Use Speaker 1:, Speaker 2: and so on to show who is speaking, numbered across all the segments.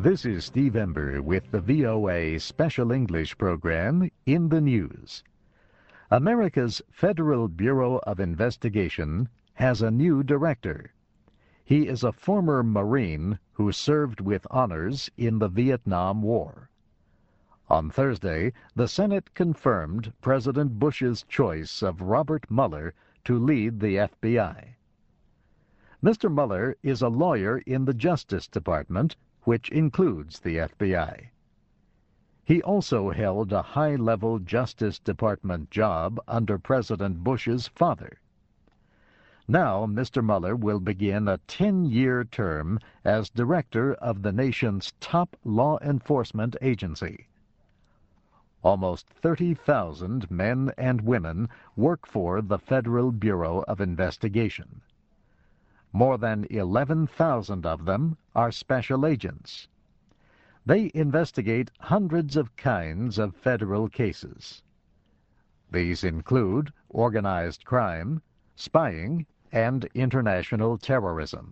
Speaker 1: This is Steve Ember with the VOA Special English program, In the News. America's Federal Bureau of Investigation has a new director. He is a former Marine who served with honors in the Vietnam War. On Thursday, the Senate confirmed President Bush's choice of Robert Mueller to lead the FBI. Mr. Mueller is a lawyer in the Justice Department, which includes the FBI. He also held a high-level Justice Department job under President Bush's father. Now, Mr. Mueller will begin a 10-year term as director of the nation's top law enforcement agency. Almost 30,000 men and women work for the Federal Bureau of Investigation. More than 11,000 of them are special agents. They investigate hundreds of kinds of federal cases. These include organized crime, spying, and international terrorism.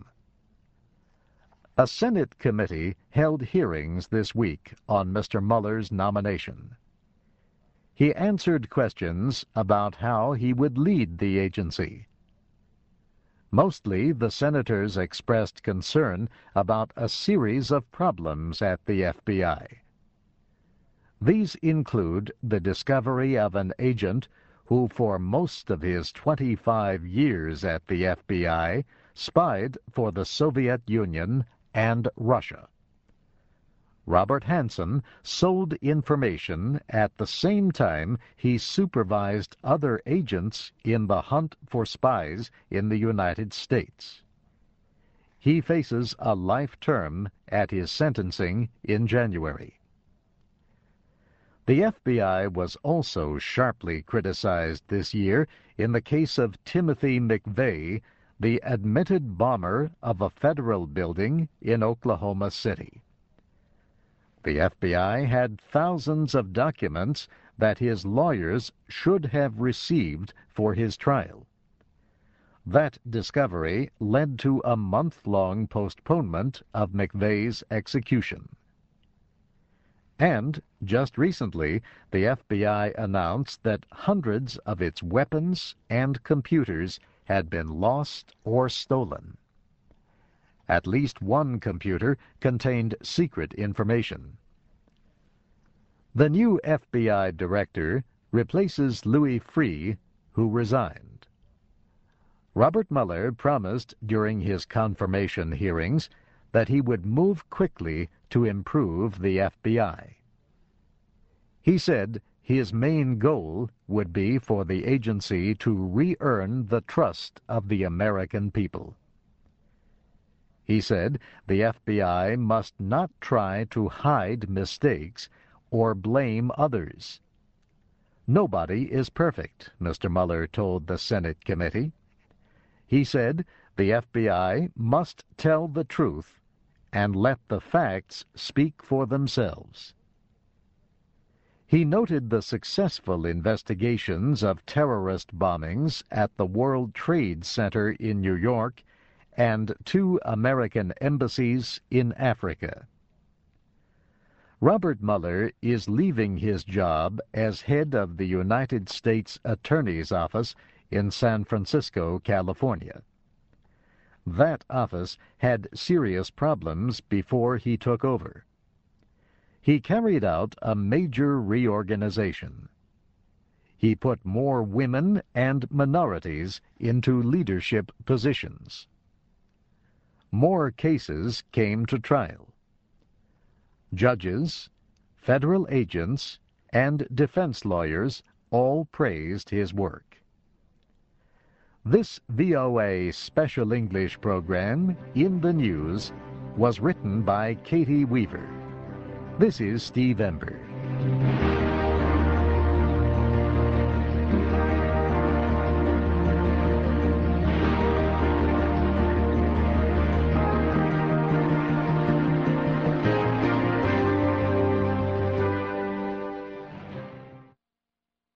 Speaker 1: A Senate committee held hearings this week on Mr. Mueller's nomination. He answered questions about how he would lead the agency. Mostly, the senators expressed concern about a series of problems at the FBI. These include the discovery of an agent who, for most of his 25 years at the FBI, spied for the Soviet Union and Russia. Robert Hanssen sold information at the same time he supervised other agents in the hunt for spies in the United States. He faces a life term at his sentencing in January. The FBI was also sharply criticized this year in the case of Timothy McVeigh, the admitted bomber of a federal building in Oklahoma City. The FBI had thousands of documents that his lawyers should have received for his trial. That discovery led to a month-long postponement of McVeigh's execution. And, just recently, the FBI announced that hundreds of its weapons and computers had been lost or stolen. At least one computer contained secret information. The new FBI director replaces Louis Freeh, who resigned. Robert Mueller promised during his confirmation hearings that he would move quickly to improve the FBI. He said his main goal would be for the agency to re-earn the trust of the American people. He said the FBI must not try to hide mistakes or blame others. Nobody is perfect, Mr. Mueller told the Senate committee. He said the FBI must tell the truth and let the facts speak for themselves. He noted the successful investigations of terrorist bombings at the World Trade Center in New York and 2 American embassies in Africa. Robert Mueller is leaving his job as head of the United States Attorney's Office in San Francisco, California. That office had serious problems before he took over. He carried out a major reorganization. He put more women and minorities into leadership positions. More cases came to trial. Judges, federal agents, and defense lawyers all praised his work. This VOA Special English program, In the News, was written by Katie Weaver. This is Steve Ember.